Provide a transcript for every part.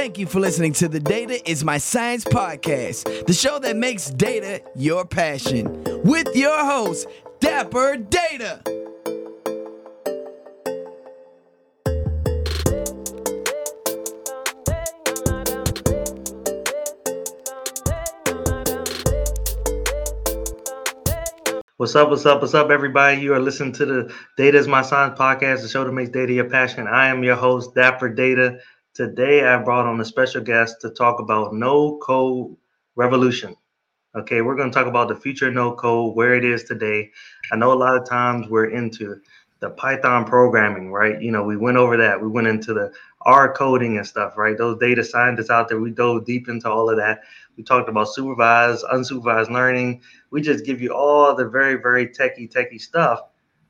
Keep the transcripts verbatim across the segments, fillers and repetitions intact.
Thank you for listening to the Data is My Science podcast, the show that makes data your passion, with your host, Dapper Data. What's up, what's up, what's up, everybody? You are listening to the Data is My Science podcast, the show that makes data your passion. I am your host, Dapper Data. Today, I brought on a special guest to talk about no-code revolution. Okay, we're going to talk about the future of no-code, where it is today. I know a lot of times we're into the Python programming, right? You know, we went over that. We went into the R coding and stuff, right? Those data scientists out there, we dove deep into all of that. We talked about supervised, unsupervised learning. We just give you all the very, very techie, techie stuff.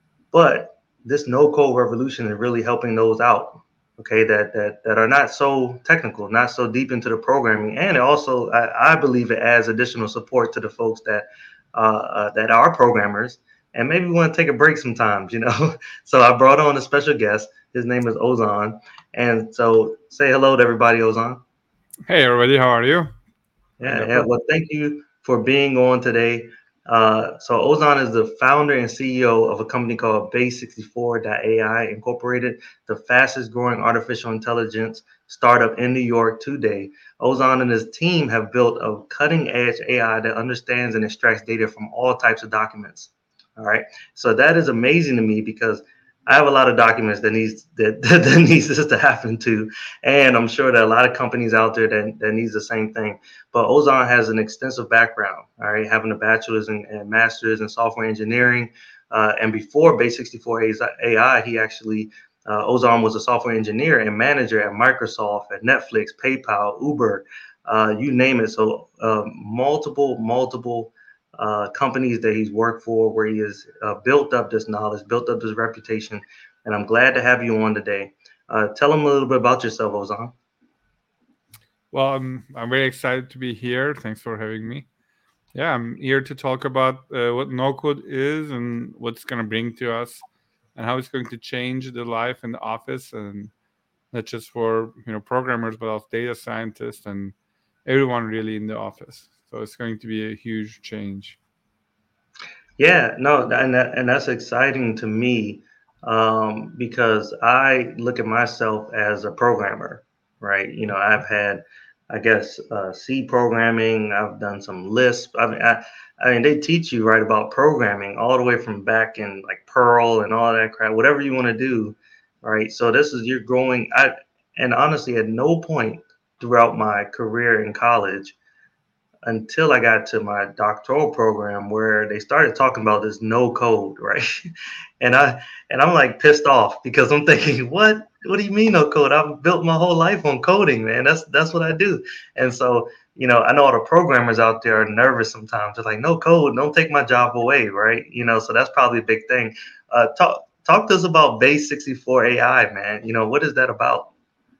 But this no-code revolution is really helping those out, okay, that that that are not so technical, not so deep into the programming. And it also, I, I believe it adds additional support to the folks that uh, uh, that are programmers and maybe want to take a break sometimes, you know. So I brought on a special guest. His name is Ozan. And so say hello to everybody, Ozan. Hey everybody, how are you? Yeah, yeah. Well, thank you for being on today. Uh, so Ozan is the founder and C E O of a company called Base sixty-four dot A I Incorporated, the fastest growing artificial intelligence startup in New York today. Ozan and his team have built a cutting edge A I that understands and extracts data from all types of documents. All right. So that is amazing to me because I have a lot of documents that needs that, that needs this to happen to. And I'm sure that a lot of companies out there that, that needs the same thing. But Ozan has an extensive background, all right, having a bachelor's and, and master's in software engineering. Uh, and before Base sixty-four A I, he actually, uh, Ozan was a software engineer and manager at Microsoft, at Netflix, PayPal, Uber, uh, you name it. So uh, multiple, multiple uh, companies that he's worked for where he has uh, built up this knowledge, built up this reputation. And I'm glad to have you on today. Uh, tell him a little bit about yourself, Ozan. Well, I'm I'm very excited to be here. Thanks for having me. Yeah, I'm here to talk about uh, what no code is and what it's going to bring to us, and how it's going to change the life in the office, and not just for you know programmers, but also data scientists and everyone really in the office. So it's going to be a huge change. Yeah, no, and that, and that's exciting to me um, because I look at myself as a programmer, right? You know, I've had, I guess, uh, C programming. I've done some Lisp. I mean, I, I mean, they teach you right about programming all the way from back in like Perl and all that crap, whatever you want to do, right? So this is you're growing. I and honestly, at no point throughout my career in college until I got to my doctoral program where they started talking about this no code, right? and I and I'm like pissed off because I'm thinking, what? What do you mean no code? I've built my whole life on coding, man. That's that's what I do. And so, you know, I know all the programmers out there are nervous sometimes. They're like, no code, don't take my job away, right? You know, so that's probably a big thing. Uh, talk talk to us about Base sixty-four A I, man. You know, what is that about?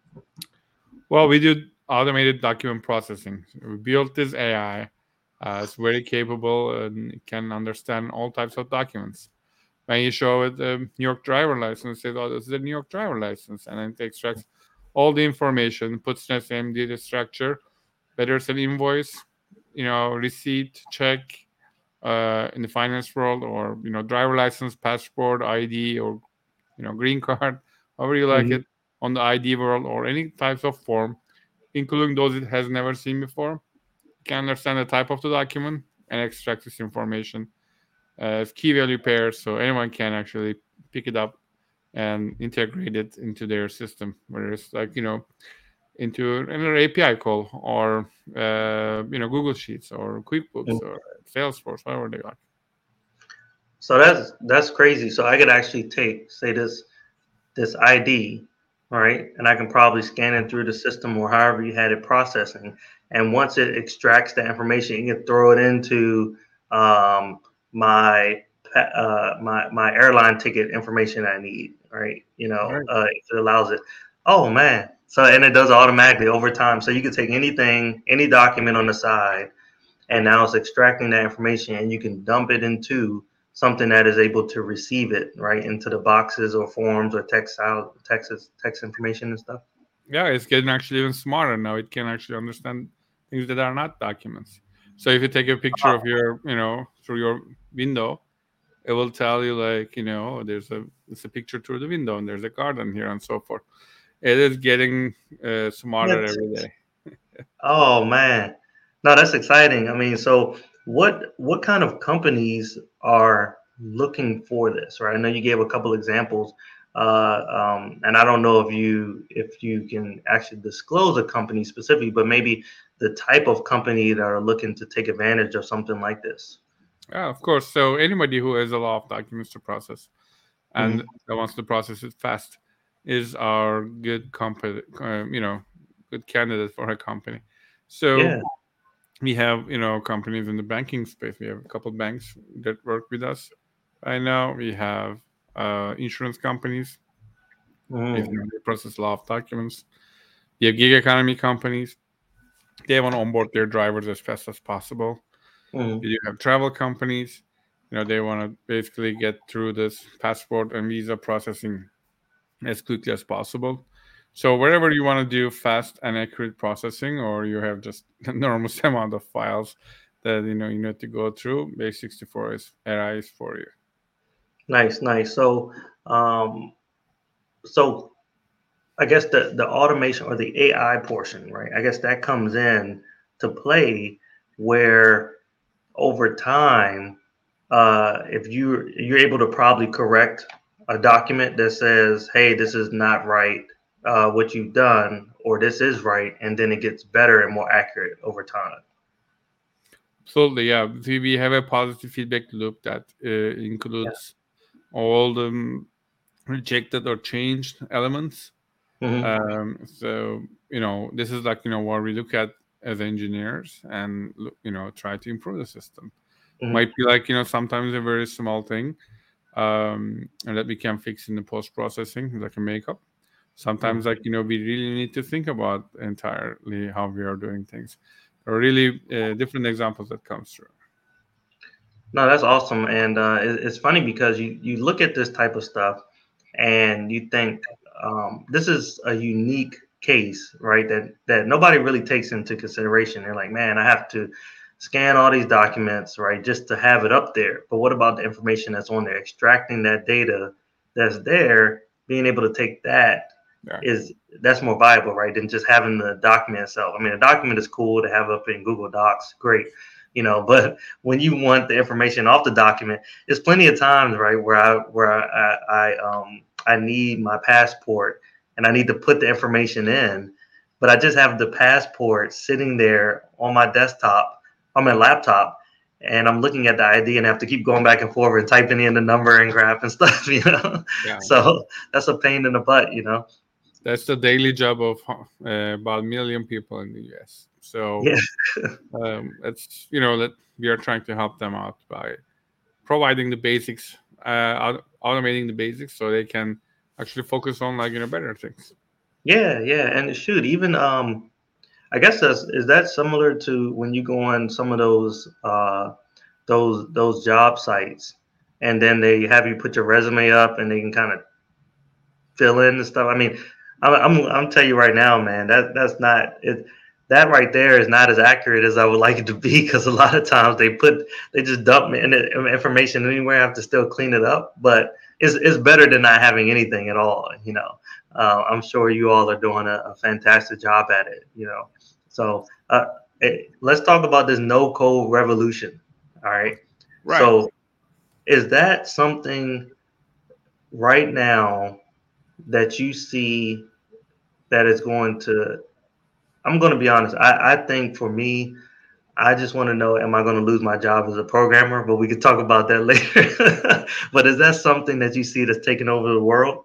Well, we do automated document processing. We built this A I. Uh, it's very capable and it can understand all types of documents. When you show it a New York driver license, it says, oh, this is a New York driver license. And then it extracts all the information, puts in the same data structure, whether it's an invoice, you know, receipt, check uh, in the finance world, or, you know, driver license, passport, I D, or, you know, green card, however you like Mhm. it, on the I D world, or any types of form, including those it has never seen before. You can understand the type of the document and extract this information as key value pairs, so anyone can actually pick it up and integrate it into their system, whether it's like you know into another A P I call, or uh, you know Google Sheets or QuickBooks or Salesforce, whatever they are. So that's that's crazy. So I could actually take, say this this I D, all right, and I can probably scan it through the system or however you had it processing. And once it extracts the information, you can throw it into um, my uh, my my airline ticket information I need, right? You know, Right. uh, if it allows it. Oh man! So and it does automatically over time. So you can take anything, any document on the side, and now it's extracting that information and you can dump it into something that is able to receive it right into the boxes or forms or text out text text information and stuff. Yeah, it's getting actually even smarter now. It can actually understand things that are not documents. So if you take a picture of your, you know, through your window, it will tell you like, you know, there's a it's a picture through the window and there's a garden here and so forth. It is getting uh, smarter Yes. every day. Oh man. No, that's exciting. I mean, so what what kind of companies are looking for this, right? I know you gave a couple examples, uh, um, and I don't know if you if you can actually disclose a company specifically, but maybe the type of company that are looking to take advantage of something like this. Yeah, of course. So anybody who has a lot of documents to process and Hmm. that wants to process it fast is our good company, uh, you know, good candidate for a company. So Yeah. we have, you know, companies in the banking space. We have a couple of banks that work with us right now. We have uh, insurance companies. If Hmm. you know, they process a lot of documents. We have gig economy companies. They want to onboard their drivers as fast as possible. Hmm. We do have travel companies. You know, they want to basically get through this passport and visa processing as quickly as possible. So wherever you want to do fast and accurate processing, or you have just enormous amount of files that you know you need to go through, base sixty-four is A I is for you. Nice, nice. So, um, so I guess the the automation or the A I portion, right? I guess that comes in to play where over time, uh, if you you're able to probably correct a document that says, "Hey, this is not right, uh, what you've done," or "This is right," and then it gets better and more accurate over time. Absolutely, yeah. We we have a positive feedback loop that uh, Yeah. includes all the um, rejected or changed elements. Hmm. Um, so you know, this is like you know what we look at as engineers and look- you know try to improve the system. Hmm. Might be like you know sometimes a very small thing um, and that we can fix in the post processing, like a makeup. Sometimes, like you know, we really need to think about entirely how we are doing things. There are really uh, different examples that comes through. No, that's awesome, and uh, it, it's funny because you you look at this type of stuff, and you think um, this is a unique case, right? That that nobody really takes into consideration. They're like, man, I have to scan all these documents, right, just to have it up there. But what about the information that's on there? Extracting that data that's there, being able to take that Yeah, is that's more valuable, right, than just having the document itself. I mean, a document is cool to have up in Google Docs, great, you know, but when you want the information off the document, there's plenty of times, right, where I where I, I, I um I need my passport and I need to put the information in, but I just have the passport sitting there on my desktop, on my laptop, and I'm looking at the I D and have to keep going back and forth and typing in the number and graph and stuff, you know. yeah. So that's a pain in the butt, you know. That's the daily job of uh, about a million people in the U S. So Yeah. um, it's you know that we are trying to help them out by providing the basics, uh, au- automating the basics, so they can actually focus on like you know better things. Yeah, yeah, and shoot, even um, I guess that's is that similar to when you go on some of those uh those those job sites, and then they have you put your resume up, and they can kind of fill in and stuff. I mean, I'm I'm I'm telling you right now, man, that that's not it. That right there is not as accurate as I would like it to be because a lot of times they put they just dump me in the information anywhere. I have to still clean it up, but it's it's better than not having anything at all. You know, uh, I'm sure you all are doing a, a fantastic job at it. You know, so uh, eh, let's talk about this no code revolution. All right, Right. so is that something right now that you see that is going to I'm going to be honest. I, I think for me, I just want to know, am I going to lose my job as a programmer? But we could talk about that later. But is that something that you see that's taking over the world?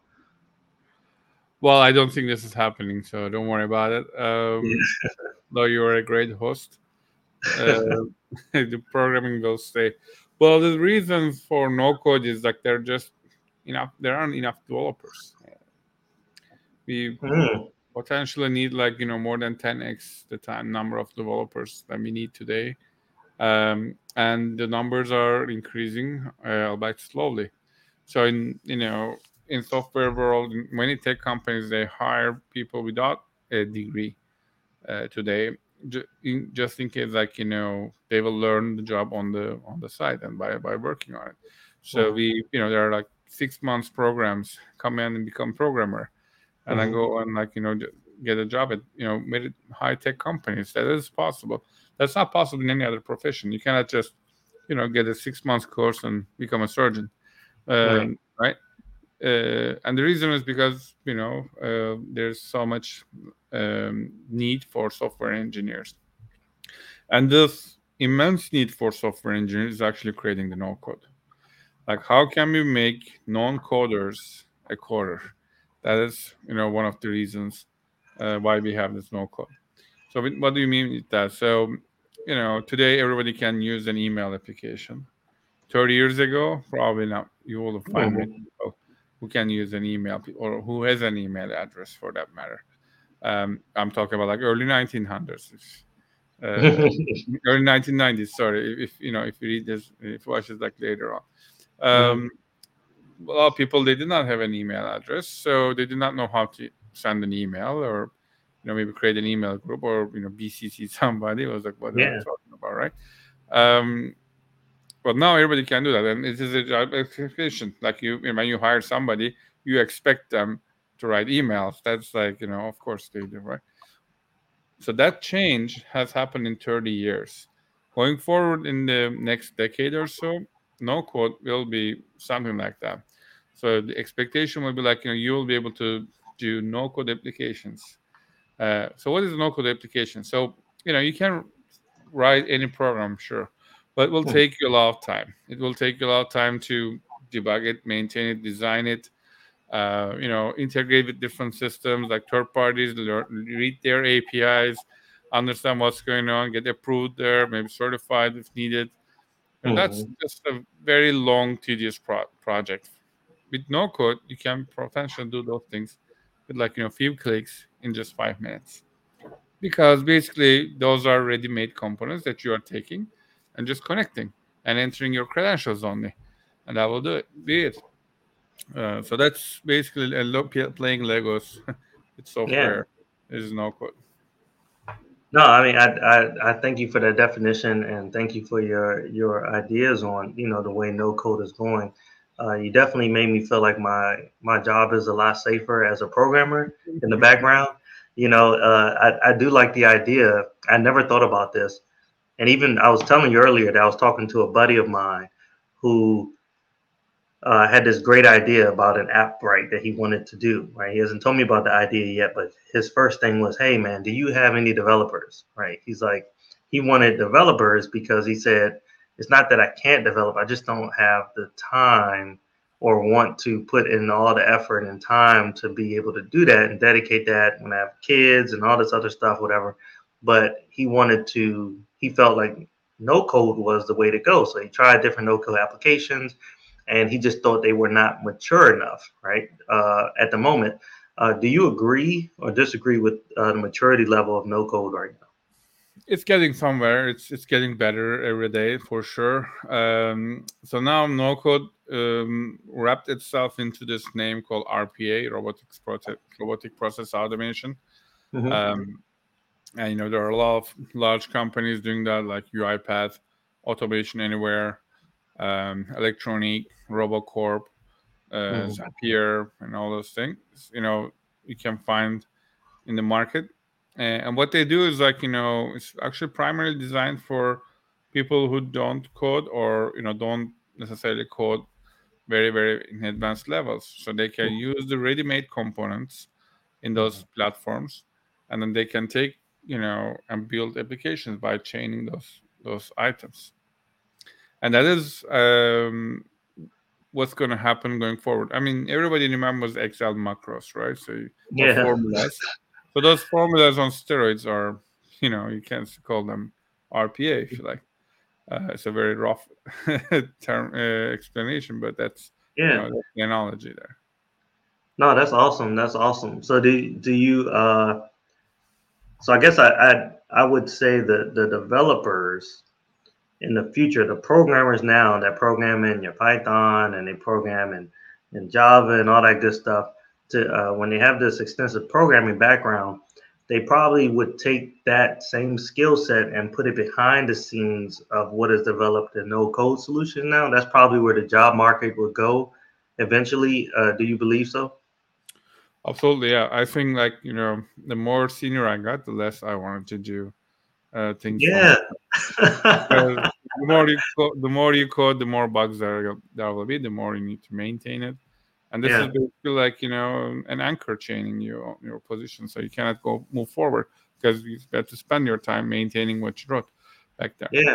Well, I don't think this is happening, so don't worry about it. Um, Yeah. though you are a great host, uh, the programming will stay. Well, the reason for no code is like there are just enough. There aren't enough developers. We Mm, potentially need like you know more than ten x the time number of developers that we need today, um, and the numbers are increasing, uh, albeit slowly. So in you know in software world, in many tech companies they hire people without a degree uh, today, ju- in, just in case, like you know, they will learn the job on the on the side and by by working on it. So Mhm. we, you know, there are like six months programs, come in and become programmer, and then Mhm. go and like you know j- get a job at you know mid high tech companies. That is possible. That's not possible in any other profession. You cannot just you know get a six months course and become a surgeon, Right. um, right? Uh, and the reason is because you know uh, there's so much um, need for software engineers, and this immense need for software engineers is actually creating the no code. Like, how can we make non-coders a coder? That is, you know, one of the reasons uh, why we have this no code. So, with- what do you mean with that? So, you know, today everybody can use an email application. thirty years ago, probably not. You will find many Mhm. people who can use an email or who has an email address for that matter. Um, I'm talking about like early nineteen hundreds, uh, early nineteen nineties. Sorry, if, if you know if you read this, if you watch this like later on. Mhm. Um, a lot of people, they did not have an email address, so they did not know how to send an email or you know maybe create an email group or you know B C C somebody. It was like, what are you Yeah. talking about, right? Um, but now everybody can do that, and it is a job expectation. Like you, when you hire somebody, you expect them to write emails. That's like you know, of course they do, right? So that change has happened in thirty years. Going forward in the next decade or so, no code will be something like that. So the expectation will be like, you know, you will be able to do no code applications. Uh, so what is a no code application? So, you know, you can write any program, sure, but it will Mhm. take you a lot of time. It will take you a lot of time to debug it, maintain it, design it, uh, you know, integrate with different systems like third parties, lear- read their A P Is, understand what's going on, get approved there, maybe certified if needed. And that's Mhm. just a very long, tedious pro- project. With no code, you can potentially do those things with like you know few clicks in just five minutes. Because basically those are ready-made components that you are taking and just connecting and entering your credentials only, and that will do it. Be it. Uh, so that's basically a lo- p- playing Legos with Yeah. software. There's no code. No, I mean, I, I I thank you for that definition, and thank you for your your ideas on you know the way no code is going. Uh, you definitely made me feel like my my job is a lot safer as a programmer in the background. You know, uh, I I do like the idea. I never thought about this, and even I was telling you earlier that I was talking to a buddy of mine who uh, had this great idea about an app, right, that he wanted to do, right? He hasn't told me about the idea yet, but his first thing was, hey, man, do you have any developers, right? He's like, he wanted developers because he said, it's not that I can't develop, I just don't have the time or want to put in all the effort and time to be able to do that and dedicate that when I have kids and all this other stuff, whatever. But he wanted to, he felt like no code was the way to go. So he tried different no code applications and he just thought they were not mature enough, right? Uh, at the moment, uh, do you agree or disagree with uh, the maturity level of no code right now? It's getting somewhere. It's it's getting better every day for sure. Um, so now no code um, wrapped itself into this name called R P A, robotics process, robotic process automation. Mm-hmm. Um, and you know there are a lot of large companies doing that, like UiPath, Automation Anywhere, um, Electronic, RoboCorp, uh, Mm-hmm. Zapier, and all those things. You know, you can find in the market. And, and what they do is like you know, it's actually primarily designed for people who don't code or you know don't necessarily code very very in advanced levels. So they can use the ready-made components in Mm-hmm. those platforms, and then they can take you know and build applications by chaining those those items. And that is um, what's going to happen going forward. I mean, everybody remembers Excel macros, right? So or Yeah. formulas. So those formulas on steroids are, you know, you can call them R P A if you like. Uh, it's a very rough term uh, explanation, but that's you Yeah. know that's the analogy there. No, that's awesome. That's awesome. So do do you? Uh, so I guess I I, I would say that the developers in the future, the programmers now that program in your Python and they program in, in Java and all that good stuff, to uh, when they have this extensive programming background, they probably would take that same skill set and put it behind the scenes of what is developed a no code solution now. That's probably where the job market would go eventually. Uh, do you believe so? Absolutely, yeah. I think like you know, the more senior I got, the less I wanted to do uh, things from. Yeah. Because the more you code, the more you code, the more bugs there there will be. The more you need to maintain it, and this is Yeah. basically like you know an anchor chain in your your position, so you cannot go move forward because you have to spend your time maintaining what you wrote back there. Yeah.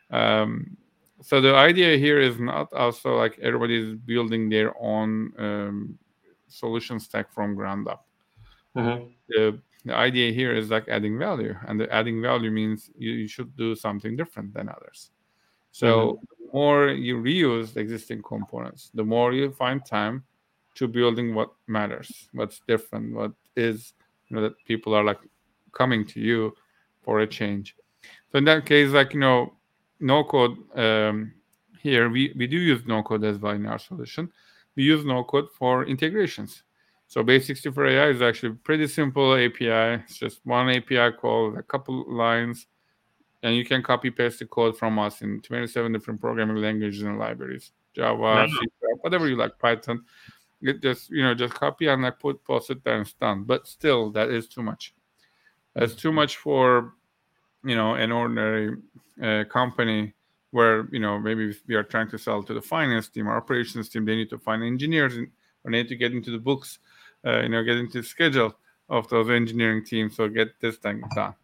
Um, so the idea here is not also like everybody is building their own um, solution stack from ground up. Mm-hmm. The, the idea here is like adding value, and the adding value means you, you should do something different than others. So Mm-hmm. the more you reuse the existing components, the more you find time to building what matters, what's different, what is you know that people are like coming to you for a change. So in that case, like you know, no code um, here we, we do use no code as well in our solution. We use no code for integrations. So Base sixty-four A I is actually pretty simple A P I. It's just one A P I call, a couple lines, and you can copy paste the code from us in twenty-seven different programming languages and libraries, Java, C, whatever you like, Python. It just you know just copy and like put post it there and it's done. But still, that is too much. That's too much for you know an ordinary uh, company where you know maybe if we are trying to sell to the finance team or operations team. They need to find engineers and, or need to get into the books, uh, you know, get into the schedule of those engineering teams. So get this thing done.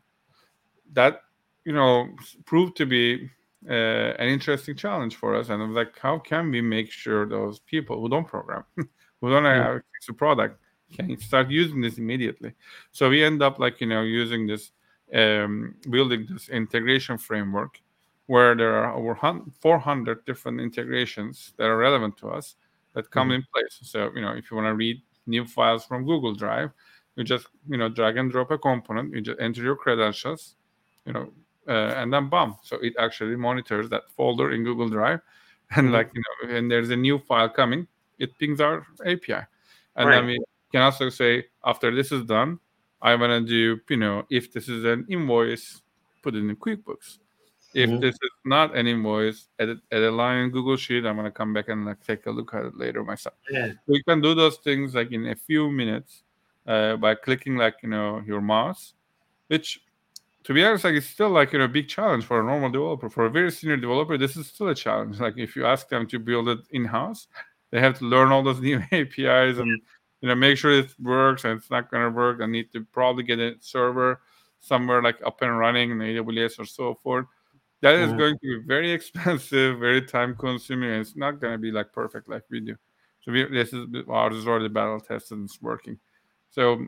That you know proved to be uh, an interesting challenge for us. And I was like, how can we make sure those people who don't program, who don't Mm-hmm. have a product, can start using this immediately? So we end up like you know using this, um, building this integration framework where there are over four hundred different integrations that are relevant to us that come Mm-hmm. in place. So you know if you want to read new files from Google Drive, you just you know drag and drop a component, you just enter your credentials, you know, uh, and then bam. So it actually monitors that folder in Google Drive, and Mm-hmm. like you know, and there's a new file coming, it pings our A P I, and then Right. we can also say after this is done, I want to do you know if this is an invoice, put it in QuickBooks. If Mm-hmm. this is not an invoice, add, it, add a line in Google Sheet. I'm gonna come back and like take a look at it later myself. Yeah. So you can do those things like in a few minutes uh, by clicking like you know your mouse, which to be honest, like it's still like you know a big challenge for a normal developer. For a very senior developer, this is still a challenge. Like if you ask them to build it in house, they have to learn all those new A P Is and you know make sure it works, and it's not gonna work. I need to probably get a server somewhere like up and running in A W S or so forth. That is Mm-hmm. going to be very expensive, very time consuming, and it's not gonna be like perfect like we do. So we, this is ours is already battle tested and it's working. So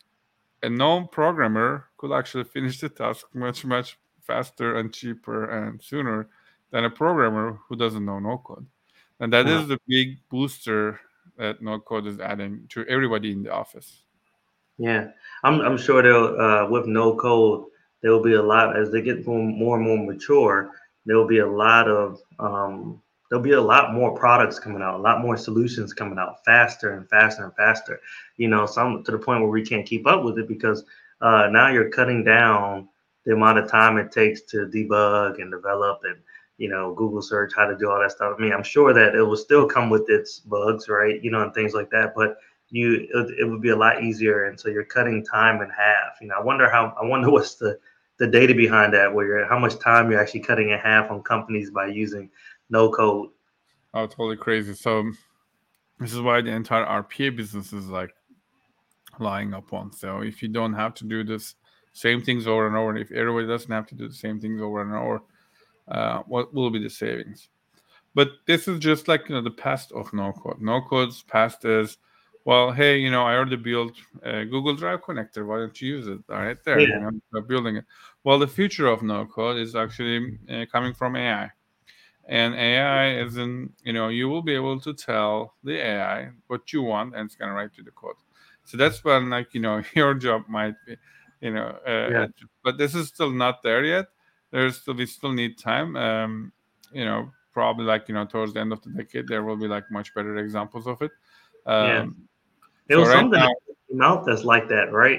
a known programmer could actually finish the task much much faster and cheaper and sooner than a programmer who doesn't know no code. And that Uh-huh. is the big booster that no code is adding to everybody in the office. Yeah, I'm I'm sure they'll uh, with no code there will be a lot as they get more, more and more mature. There will be a lot of um, there'll be a lot more products coming out, a lot more solutions coming out faster and faster and faster. You know, some to the point where we can't keep up with it because uh, now you're cutting down the amount of time it takes to debug and develop and you know Google search how to do all that stuff. I mean, I'm sure that it will still come with its bugs, right? You know, and things like that, but you it, it would be a lot easier, and so you're cutting time in half. You know, I wonder how I wonder what's the the data behind that, where you're how much time you're actually cutting in half on companies by using no code. Oh, totally crazy. So this is why the entire R P A business is like lying upon. So if you don't have to do this same things over and over, and if everybody doesn't have to do the same things over and over, uh, what will be the savings? But this is just like you know the past of no code. No code's past is, well, hey, you know, I already built a Google Drive connector. Why don't you use it? All right, there, you Yeah. know, they're building it. Well, the future of no code is actually uh, coming from A I, and A I is in, you know, you will be able to tell the A I what you want, and it's gonna write you the code. So that's when, like, you know, your job might be, you know, uh, Yeah. at- but this is still not there yet. There's still we still need time. Um, you know, probably like you know towards the end of the decade, there will be like much better examples of it. Yeah. Um, It so was right something now, that came out that's like that, right?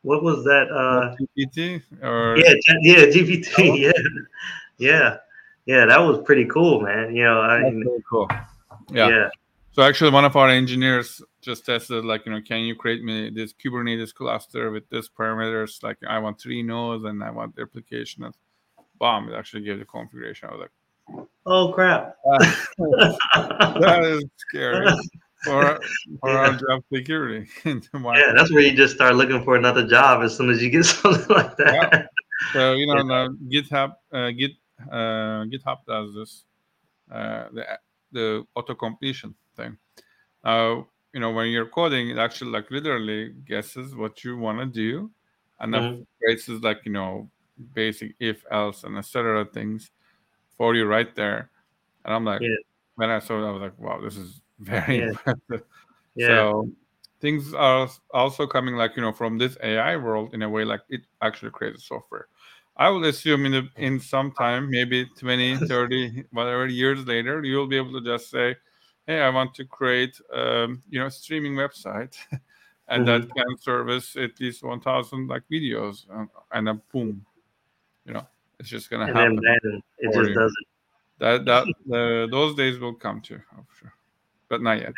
what was that? Uh, G P T or yeah, Chat- yeah, G P Java? T. Yeah, yeah, yeah. That was pretty cool, man. You know, I That's mean, very cool. Yeah. yeah. So actually, one of our engineers just tested, like, you know, can you create me this Kubernetes cluster with this parameters? Like, I want three nodes and I want the application. And bomb, it actually gave the configuration. I was like, Oh crap. ah, that is scary for for our Yeah, job security in the yeah. market. That's where you just start looking for another job as soon as you get something like Yeah. that. So you Yeah. know, now GitHub, uh, Git, uh, GitHub does this, uh, the the auto completion thing. Uh, you know, when you're coding, it actually like literally guesses what you want to do, and then Mhm. phrases like, you know, basic if else and et cetera things for you right there. And I'm like, Yeah, when I saw it, I was like, wow, this is very yeah, impressive. yeah. So things are also coming like, you know, from this A I world in a way like it actually creates software. I would assume in the, in some time, maybe twenty, thirty, whatever years later, you'll be able to just say, hey, I want to create, um, you know, a streaming website and that Mhm. can service at least one thousand like videos and, and then boom, you know, it's just going to And then, happen man, it for just you. doesn't. That, that, uh, those days will come too, for sure, but not yet.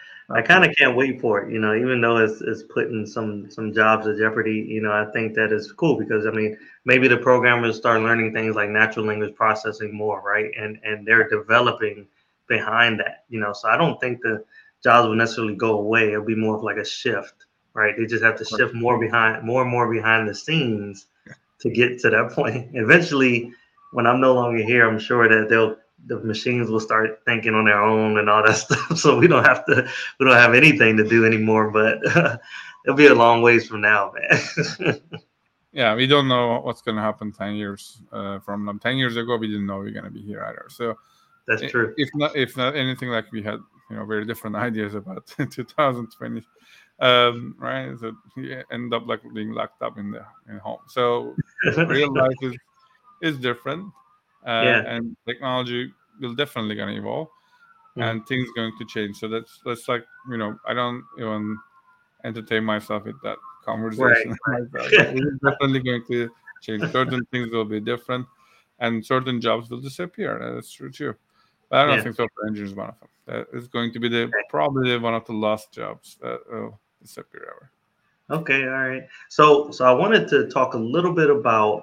I Not kind yet. of can't wait for it, you know, even though it's, it's putting some some jobs at jeopardy. You know, I think that is cool because I mean, maybe the programmers start learning things like natural language processing more, right? And and they're developing behind that, you know. So I don't think the jobs will necessarily go away. It'll be more of like a shift, right? They just have to shift more behind, more and more behind the scenes to get to that point. Eventually, when I'm no longer here, I'm sure that they'll the machines will start thinking on their own and all that stuff. So we don't have to we don't have anything to do anymore. But uh, it'll be a long ways from now, man. Yeah, we don't know what's going to happen ten years uh, from now. ten years ago, we didn't know we are going to be here either. So That's i- true. if not if not anything, like we had, you know, very different ideas about two thousand twenty, um, right? So we end up like being locked up in the in home. So real life is is different, uh, Yeah. and technology will definitely going to evolve, Mhm. and things going to change. So that's that's like, you know, I don't even entertain myself with that Right. conversation. Myself. Like, it is definitely going to change. Certain things will be different, and certain jobs will disappear. That's true too. But I don't Yeah. think software engineer is one of them. That is going to be the Okay. probably one of the last jobs that will disappear ever. Okay. All right. So so I wanted to talk a little bit about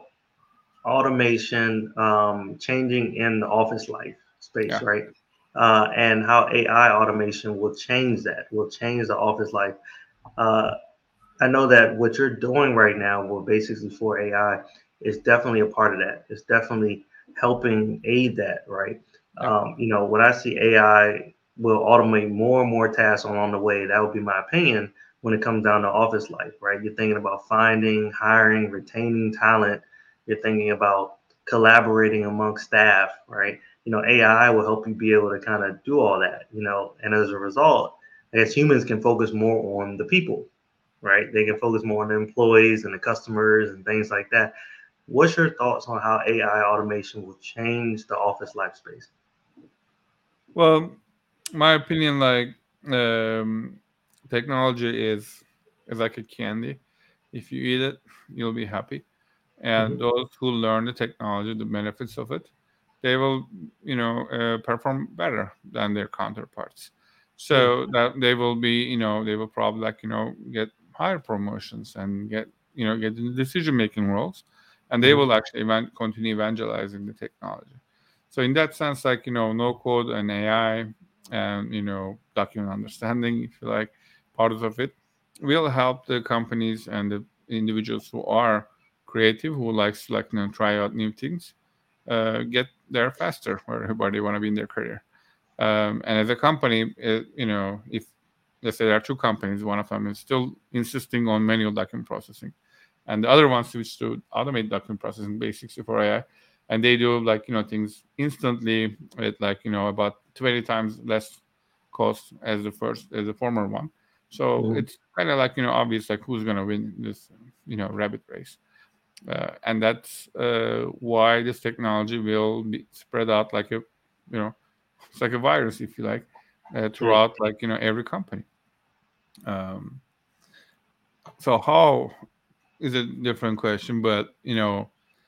automation um, changing in the office life space, Yeah, right? Uh, and how A I automation will change that, will change the office life. Uh, I know that what you're doing right now with basically for A I is definitely a part of that. It's definitely helping aid that, right? yeah, Um, you know, when I see A I will automate more and more tasks along the way, that would be my opinion when it comes down to office life, right? You're thinking about finding, hiring, retaining talent. You're thinking about collaborating among staff, right? You know, A I will help you be able to kind of do all that, you know, and as a result, I guess humans can focus more on the people, right? They can focus more on the employees and the customers and things like that. What's your thoughts on how A I automation will change the office life space? well, my opinion, like, um, technology is is like a candy. If you eat it, you'll be happy. And Mhm. those who learn the technology, the benefits of it, they will, you know, uh, perform better than their counterparts. Hmm. So that they will be, you know, they will probably, like, you know, get higher promotions and get, you know, get in decision making roles, and they Mhm. will actually evan- continue evangelizing the technology. So in that sense, like, you know, no code and A I and, you know, document understanding, if you like, part of it will help the companies and the individuals who are creative, who likes, like, you know, try out new things, uh, get there faster where, where they want to be in their career. Um, and as a company, it, you know, if let's say there are two companies, one of them is still insisting on manual document processing, and the other one switch to automate document processing basics for A I, and they do, like, you know, things instantly at, like, you know, about twenty times less cost as the first as the former one. So Mhm. it's kind of like, you know, obvious, like, who's going to win this, you know, rabbit race. Uh, and that's uh, why this technology will be spread out like a, you know, it's like a virus, if you like, uh, Hmm. throughout, like, you know, every company. Um, so how? is a different question, but you know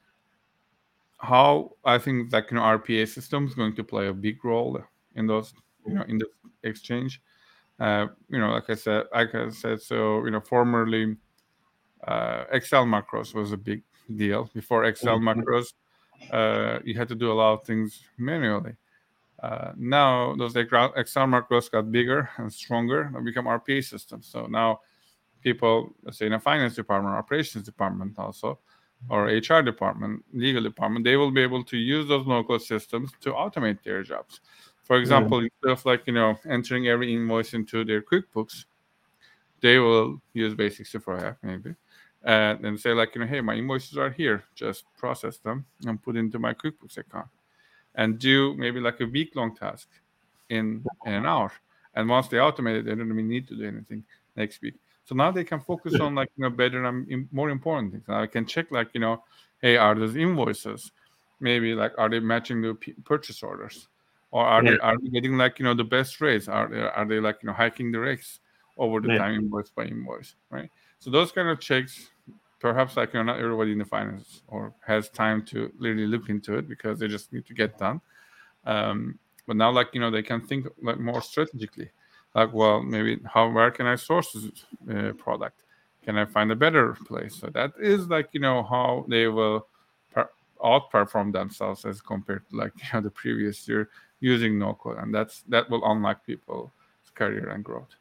how I think that you know R P A system is going to play a big role in those you know in the exchange. Uh, you know, like I said, like I said, so you know, formerly uh, Excel macros was a big deal. Before Excel Mhm. macros, uh, you had to do a lot of things manually. Uh, now those Excel macros got bigger and stronger and become R P A systems. So now people, let's say in a finance department, operations department also, or H R department, legal department, they will be able to use those no-code systems to automate their jobs. For Mm. example, instead of like, you know, entering every invoice into their QuickBooks, they will use Basic sixty-four app maybe, and then say like, you know, hey, my invoices are here, just process them and put into my QuickBooks account and do maybe like a week long task in, in an hour. And once they automate it, they don't even need to do anything next week. So now they can focus on like, you know, better and im- more important things. Now I can check like, you know, hey, are those invoices maybe like, are they matching the p- purchase orders? Or are Yeah, they are they getting like, you know, the best rates? Are they, are they like, you know, hiking the rates over the yeah, time invoice by invoice, right? So those kind of checks, perhaps like you know, not everybody in the finance or has time to really look into it because they just need to get done. Um, but now, like you know, they can think like more strategically. Like, well, maybe how where can I source this uh, product? Can I find a better place? So that is like you know how they will per- outperform themselves as compared to like you know the previous year using no code, and that's that will unlock people's career and growth.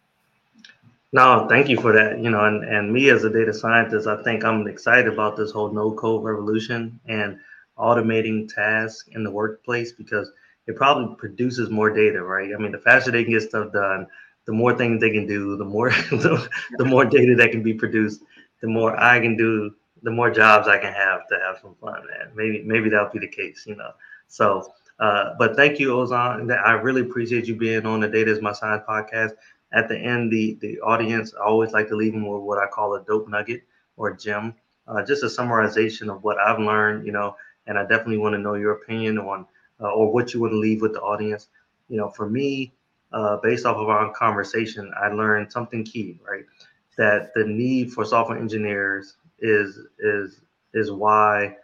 no, thank you for that. You know, and, and me as a data scientist, I think I'm excited about this whole no code revolution and automating tasks in the workplace because it probably produces more data, right? I mean, the faster they can get stuff done, the more things they can do, the more the, the more data that can be produced, the more I can do, the more jobs I can have to have some fun, man. Maybe maybe that'll be the case, you know. So uh, but thank you, Ozan. I really appreciate you being on the Data is My Science podcast. At the end, the the audience, I always like to leave them with what I call a dope nugget or a gem, uh, just a summarization of what I've learned, you know. And I definitely want to know your opinion on uh, or what you want to leave with the audience. You know, for me, uh, based off of our conversation, I learned something key, right? That the need for software engineers is is is why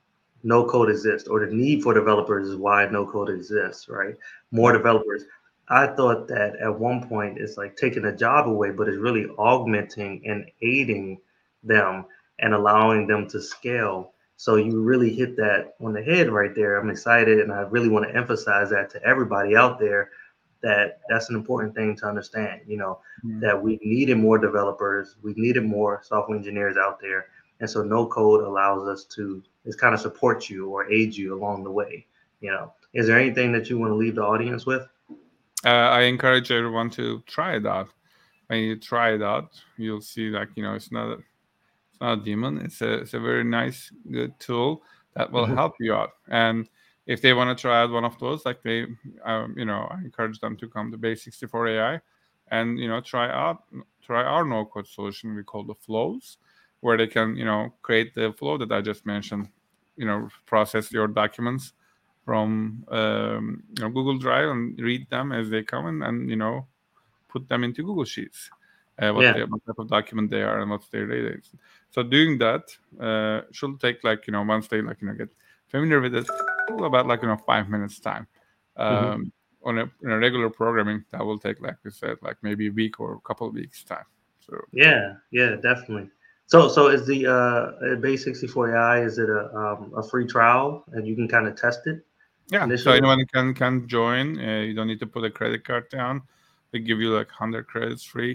no code exists, or the need for developers is why no code exists, right? More Yeah. developers. I thought that at one point it's like taking a job away, but it's really augmenting and aiding them and allowing them to scale. So you really hit that on the head right there. I'm excited, and I really want to emphasize that to everybody out there that that's an important thing to understand. You know, Mm. that we needed more developers, we needed more software engineers out there, and so no code allows us to is kind of support you or aid you along the way. You know, is there anything that you want to leave the audience with? Uh, I encourage everyone to try it out. When you try it out, you'll see like you know it's not it's not a demon. It's a it's a very nice good tool that will Mhm. help you out. And if they want to try out one of those, like they, um, you know, I encourage them to come to Base sixty-four A I, and you know try out try our no code solution we call the flows, where they can you know create the flow that I just mentioned. You know, process your documents from um, you know, Google Drive and read them as they come in, and you know put them into Google Sheets, uh, what Yeah, they what type of document they are and what's their data is. So doing that uh, should take like you know once they like you know get familiar with it, about like you know five minutes time. hmm Um, on a, in a regular programming, that will take like we said like maybe a week or a couple of weeks time. So yeah, yeah, definitely. So, so is the uh, Base sixty-four A I? Is it a um, a free trial and you can kind of test it yeah, so initially? anyone can can join. Uh, you don't need to put a credit card down. They give you like one hundred credits free,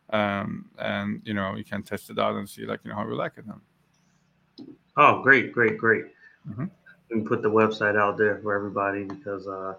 um, and you know you can test it out and see like you know how you like it. Oh, great, great, great. Mhm. Let me put the website out there for everybody because uh,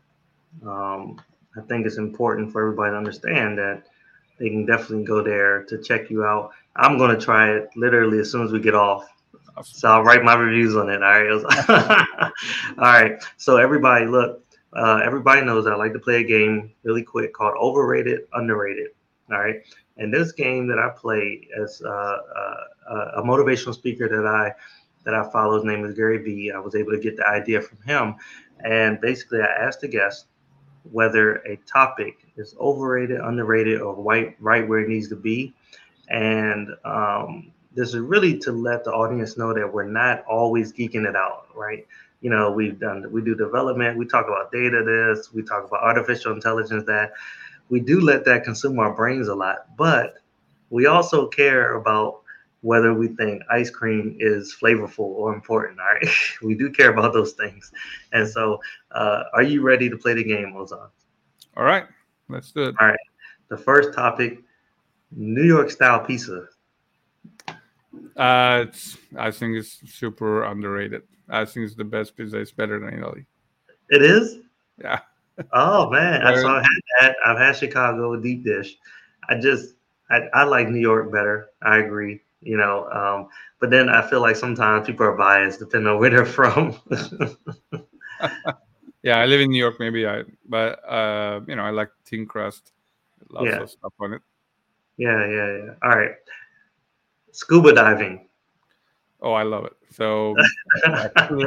um, I think it's important for everybody to understand that they can definitely go there to check you out. I'm going to try it literally as soon as we get off. Awesome. So I'll write my reviews on it. All right. All right. So everybody, look, uh, everybody knows I like to play a game really quick called Overrated, Underrated. All right. And this game that I play as uh, uh, a motivational speaker that I that I follow, his name is Gary Vee. I was able to get the idea from him, and basically I asked the guest whether a topic is overrated, underrated, or right right where it needs to be, and um, this is really to let the audience know that we're not always geeking it out, right? You know, we've done, we do development, we talk about data this, we talk about artificial intelligence that. We do let that consume our brains a lot, but we also care about whether we think ice cream is flavorful or important. All right, we do care about those things. And so, uh, are you ready to play the game, Ozan? All right, let's do it. All right. The first topic: New York style pizza. Uh, it's I think it's super underrated. I think it's the best pizza. It's better than Italy. It is. Yeah. Oh man, I so Very- I've had that. I've had Chicago deep dish. I just I, I like New York better. I agree. You know, um, but then I feel like sometimes people are biased depending on where they're from. yeah, I live in New York. Maybe I, but uh, you know, I like thin crust, lots Yeah, of stuff on it. yeah, yeah, yeah. All right, scuba diving. Oh, I love it. So actually,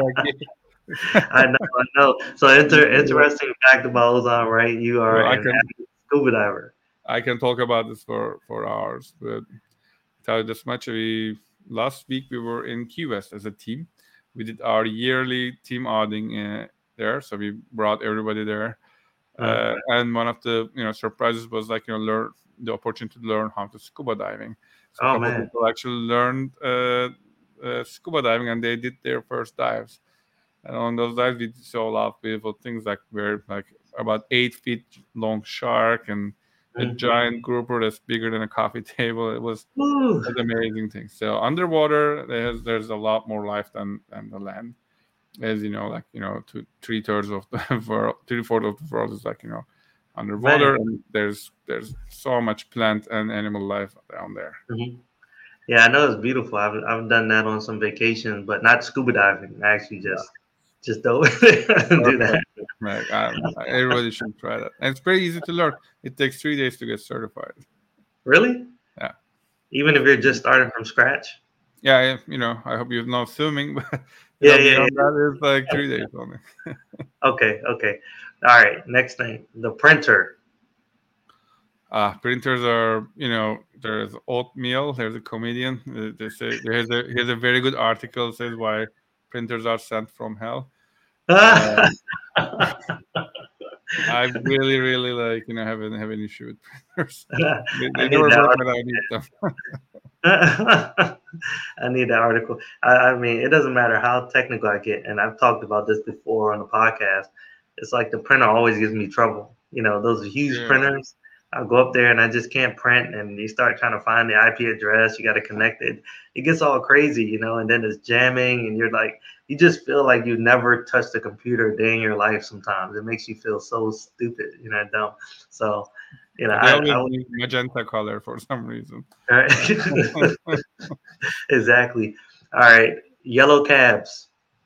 I know, I know. So inter- interesting fact about Ozan, right? You are well, I an can avid scuba diver. I can talk about this for for hours, but tell you this much: we last week we were in Key West as a team. We did our yearly team outing uh, there, so we brought everybody there. Uh, Uh, and one of the you know surprises was like you know learn the opportunity to learn how to scuba diving. So a oh couple of man, people actually learned uh, uh, scuba diving, and they did their first dives. And on those dives, we saw a lot of beautiful things, like where like about eight feet long shark and a mm. giant grouper that's bigger than a coffee table. It was Woo. an amazing thing. So underwater, there's there's a lot more life than than the land. As you know, like you know, two, three thirds of the world, three fourths of the world is like you know, Man. underwater, and there's there's so much plant and animal life down there. Mhm. Yeah, I know it's beautiful. I've I've done that on some vacations, but not scuba diving. I actually Yeah, just just don't do that. perfect. Like, um, everybody should try that. And it's very easy to learn. It takes three days to get certified. Really? Yeah, Even if you're just starting from scratch? yeah. yeah, You know, I hope you know swimming, but you Yeah, know, yeah, beyond that, it's like three days only. yeah. Okay, okay. All right. Next thing, the printer. Uh, printers are, you know, there's oatmeal. There's a comedian. uh, They say here's a here's a very good article says why printers are sent from hell. Uh, I really, really like, you know, have an have an issue with printers. They, I they need never that work article. when I need them. I need that article. I, I mean, it doesn't matter how technical I get, and I've talked about this before on the podcast. It's like the printer always gives me trouble. You know, those huge Yeah, printers. I go up there and I just can't print, and you start trying to find the I P address. You got to connect it. It gets all crazy, you know, and then it's jamming, and you're like, you just feel like you never touched a computer a day in your life. Sometimes it makes you feel so stupid, you know, dumb. So, you know, they I, always I would. use magenta color for some reason. Exactly. All right. Yellow cabs.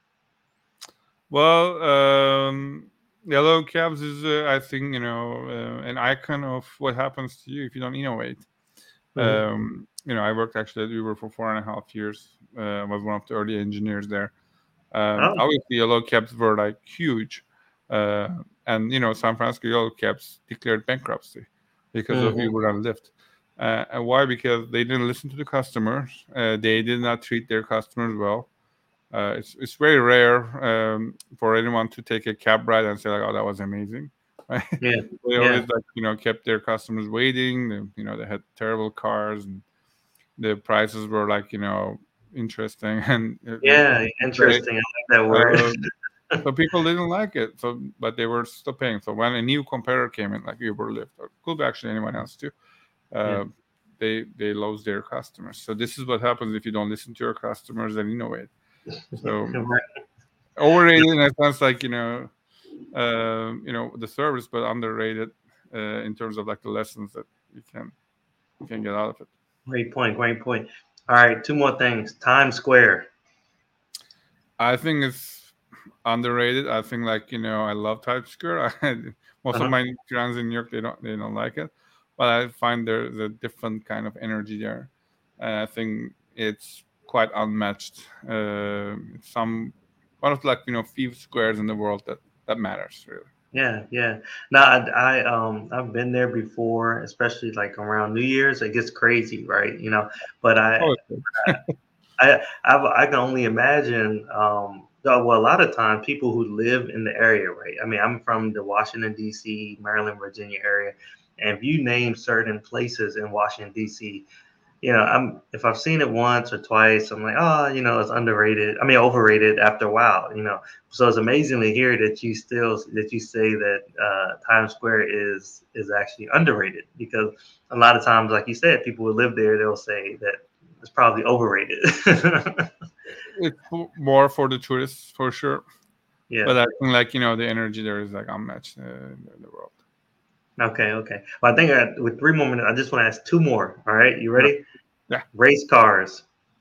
Well, um, yellow cabs is, uh, I think, you know, uh, an icon of what happens to you if you don't innovate. Mhm. Um, you know, I worked actually at Uber for four and a half years. Uh, I was one of the early engineers there. Um, Oh. obviously, yellow cabs were like huge, uh, and you know, San Francisco yellow cabs declared bankruptcy because of Mhm. Uber and Lyft. Uh, and why? Because they didn't listen to the customers. Uh, they did not treat their customers well. Uh, it's it's very rare um, for anyone to take a cab ride and say like, "Oh, that was amazing." Right? Yeah. They always Yeah. like you know kept their customers waiting. They, you know they had terrible cars and the prices were like you know interesting and uh, Yeah. they, Interesting. I like that word. uh, so people didn't like it. So but they were still paying. So when a new competitor came in like Uber, Lyft, or could be actually anyone else too, Yeah. uh, they they lost their customers. So this is what happens if you don't listen to your customers and innovate. So Right. overrated in a sense, like you know, um, you know the service, but underrated uh, in terms of like the lessons that you can you can get out of it. Great point. Great point. All right. Two more things. Times Square. I think it's underrated. I think like you know I love Times Square. I, most of Uh-huh. my friends in New York they don't they don't like it, but I find there's a different kind of energy there, and I think it's quite unmatched. Uh, it's some one of like you know few squares in the world that that matters really. Yeah, yeah. No, I, I um I've been there before, especially like around New Year's. It gets crazy, right? You know, but I Oh, I I, I can only imagine. Um, uh, well, a lot of times people who live in the area, right? I mean, I'm from the Washington D C, Maryland, Virginia area, and if you name certain places in Washington D C, you know, I'm if I've seen it once or twice, I'm like, oh, you know, it's underrated. I mean, overrated after a while, you know. So it's amazing to hear that you still that you say that uh, Times Square is is actually underrated because a lot of times, like you said, people who live there, they'll say that it's probably overrated. it's f- more for the tourists for sure. Yeah. But I think like you know the energy there is like unmatched uh, in the world. Okay. Okay. Well, I think I, with three more minutes, I just want to ask two more. All right. You Yeah. ready? Yeah. Race cars.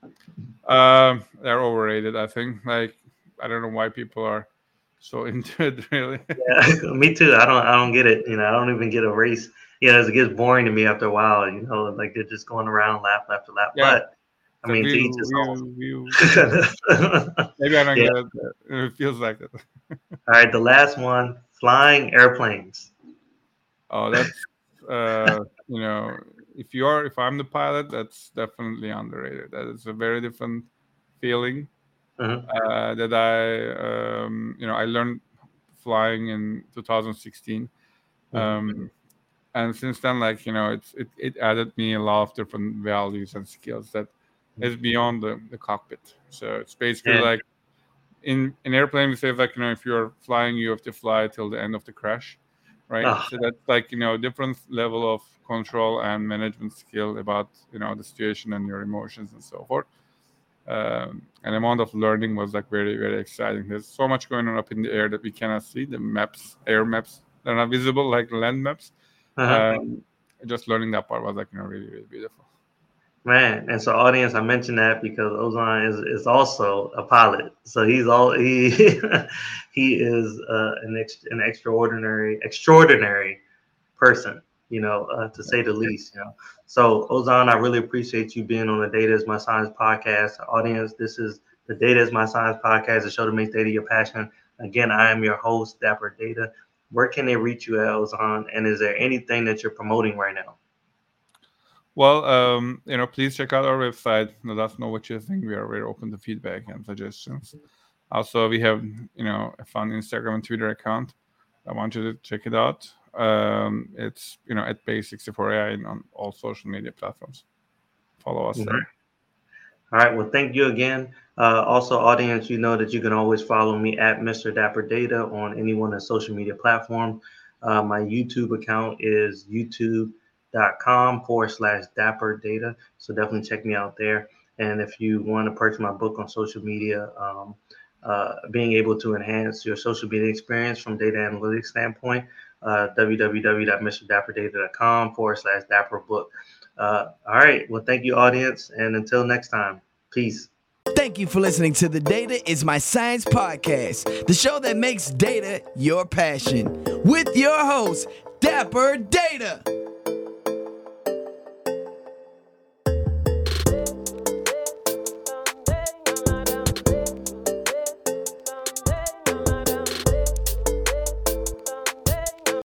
Um, they're overrated. I think. Like I don't know why people are so into it. Really. Yeah, me too. I don't I don't get it. You know, I don't even get a race. You know, it gets boring to me after a while, you know, like they're just going around lap after lap. Yeah. But I The mean to each view, his view, view. own. Maybe I don't Yeah. get it. but It feels like it. All right, the last one, flying airplanes. Oh, that's uh, you know, if you are, if I'm the pilot, that's definitely underrated. That is a very different feeling Mhm. uh, that I, um, you know, I learned flying in two thousand sixteen, Mhm. um, and since then, like you know, it's it, it added me a lot of different values and skills that is beyond the, the cockpit. So it's basically Yeah. like in an airplane, we say like you know, if you're flying, you have to fly till the end of the crash, right? Oh, So that's like you know, different level of control and management skill about you know the situation and your emotions and so forth. Um, and the amount of learning was like very very exciting. There's so much going on up in the air that we cannot see. The maps, air maps, they're not visible like land maps. uh-huh. Um, just learning that part was like you know really really beautiful. Man, and so audience, I mentioned that because Ozan is, is also a pilot. So he's all he he is uh, an ex, an extraordinary extraordinary person, you know, uh, to say the least, you know. So Ozan, I really appreciate you being on the Data is My Science podcast. Audience, this is the Data is My Science podcast, the show that makes data your passion. Again, I am your host, Dapper Data. Where can they reach you at, Ozan? And is there anything that you're promoting right now? Well, um, you know, please check out our website. Let us know what you think. We are very open to feedback and suggestions. Also, we have you know a fun Instagram and Twitter account. I want you to check it out. Um, it's you know at Base sixty-four A I and on all social media platforms. Follow us Mhm. there. All right. Well, thank you again. Uh, also, audience, you know that you can always follow me at Mister Dapper Data on any one of the social media platforms. Uh, my YouTube account is youtube.com forward slash Dapper Data. So definitely check me out there. And if you want to purchase my book on social media, um, uh, being able to enhance your social media experience from data analytics standpoint, uh, www.mrdapperdata.com forward slash Dapper book. Uh, all right. Well, thank you, audience. And until next time, peace. Thank you for listening to the Data is My Science podcast, the show that makes data your passion, with your host, Dapper Data.